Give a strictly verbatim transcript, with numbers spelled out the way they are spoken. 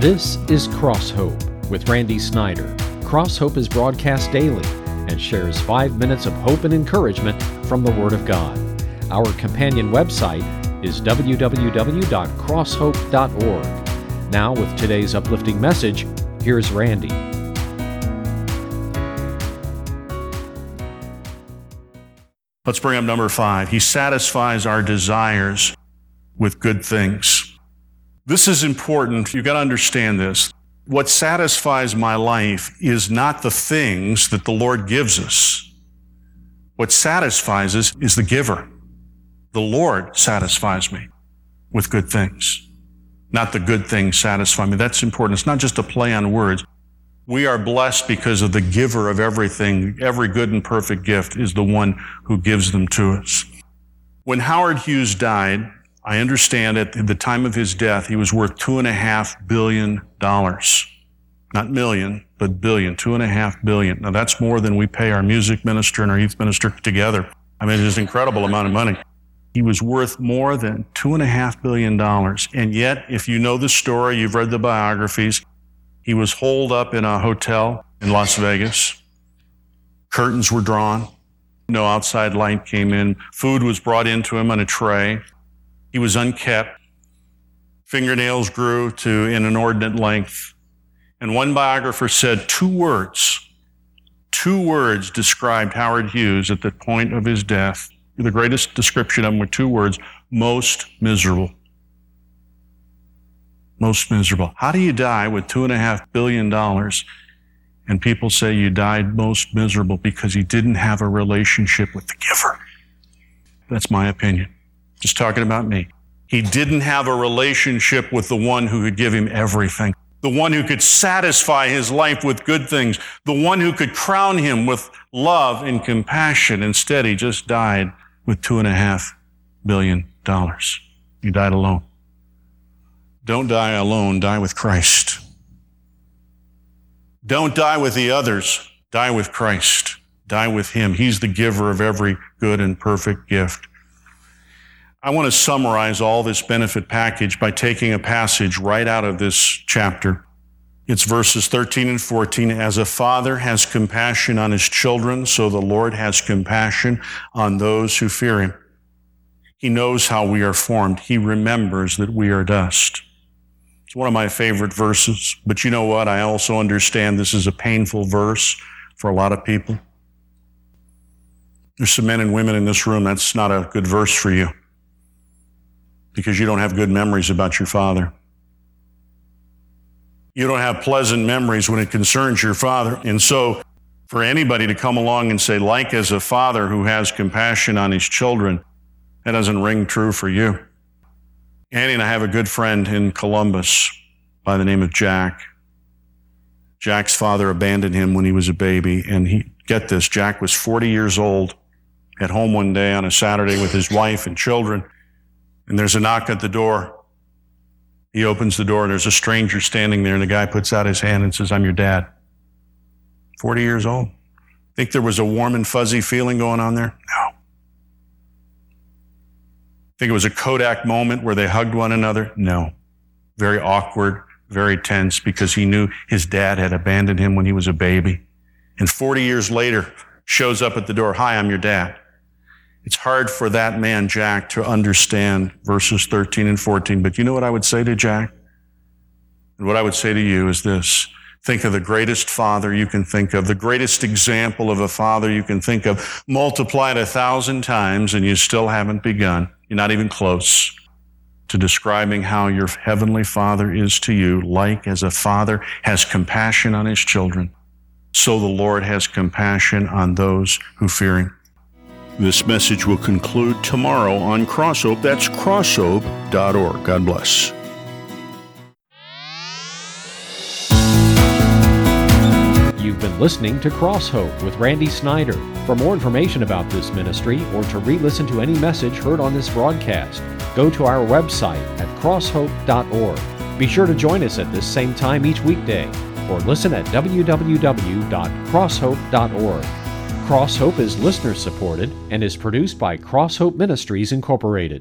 This is Cross Hope with Randy Snyder. Cross Hope is broadcast daily and shares five minutes of hope and encouragement from the Word of God. Our companion website is w w w dot cross hope dot org. Now, with today's uplifting message, here's Randy. Let's bring up number five. He satisfies our desires with good things. This is important. You've got to understand this. What satisfies my life is not the things that the Lord gives us. What satisfies us is the giver. The Lord satisfies me with good things. Not the good things satisfy me. That's important. It's not just a play on words. We are blessed because of the giver of everything. Every good and perfect gift is the one who gives them to us. When Howard Hughes died, I understand at the time of his death, he was worth two and a half billion dollars. Not million, but billion, two and a half billion. Now that's more than we pay our music minister and our youth minister together. I mean, it's an incredible amount of money. He was worth more than two and a half billion dollars. And yet, if you know the story, you've read the biographies, he was holed up in a hotel in Las Vegas. Curtains were drawn. No outside light came in. Food was brought into him on a tray. He was unkept. Fingernails grew to an inordinate length. And one biographer said two words, two words described Howard Hughes at the point of his death. The greatest description of him were two words: most miserable. Most miserable. How do you die with two and a half billion dollars? And people say you died most miserable because you didn't have a relationship with the giver. That's my opinion. Just talking about me. He didn't have a relationship with the one who could give him everything, the one who could satisfy his life with good things, the one who could crown him with love and compassion. Instead, he just died with two and a half billion dollars. He died alone. Don't die alone, die with Christ. Don't die with the others, die with Christ. Die with Him. He's the giver of every good and perfect gift. I want to summarize all this benefit package by taking a passage right out of this chapter. It's verses thirteen and fourteen. As a father has compassion on his children, so the Lord has compassion on those who fear Him. He knows how we are formed. He remembers that we are dust. It's one of my favorite verses, but you know what? I also understand this is a painful verse for a lot of people. There's some men and women in this room, that's not a good verse for you, because you don't have good memories about your father. You don't have pleasant memories when it concerns your father. And so for anybody to come along and say, like as a father who has compassion on his children, that doesn't ring true for you. Annie and I have a good friend in Columbus by the name of Jack. Jack's father abandoned him when he was a baby. And he, get this, Jack was forty years old, at home one day on a Saturday with his wife and children. And there's a knock at the door. He opens the door and there's a stranger standing there, and the guy puts out his hand and says, "I'm your dad." forty years old. Think there was a warm and fuzzy feeling going on there? No. Think it was a Kodak moment where they hugged one another? No. Very awkward, very tense, because he knew his dad had abandoned him when he was a baby. And forty years later, shows up at the door, "Hi, I'm your dad." It's hard for that man, Jack, to understand verses thirteen and fourteen. But you know what I would say to Jack? And what I would say to you is this. Think of the greatest father you can think of, the greatest example of a father you can think of. Multiply it a thousand times and you still haven't begun. You're not even close to describing how your heavenly Father is to you. Like as a father has compassion on his children, so the Lord has compassion on those who fear Him. This message will conclude tomorrow on Cross Hope. That's cross hope dot org. God bless. You've been listening to Cross Hope with Randy Snyder. For more information about this ministry or to re-listen to any message heard on this broadcast, go to our website at cross hope dot org. Be sure to join us at this same time each weekday, or listen at w w w dot cross hope dot org. Cross Hope is listener-supported and is produced by Cross Hope Ministries, Incorporated.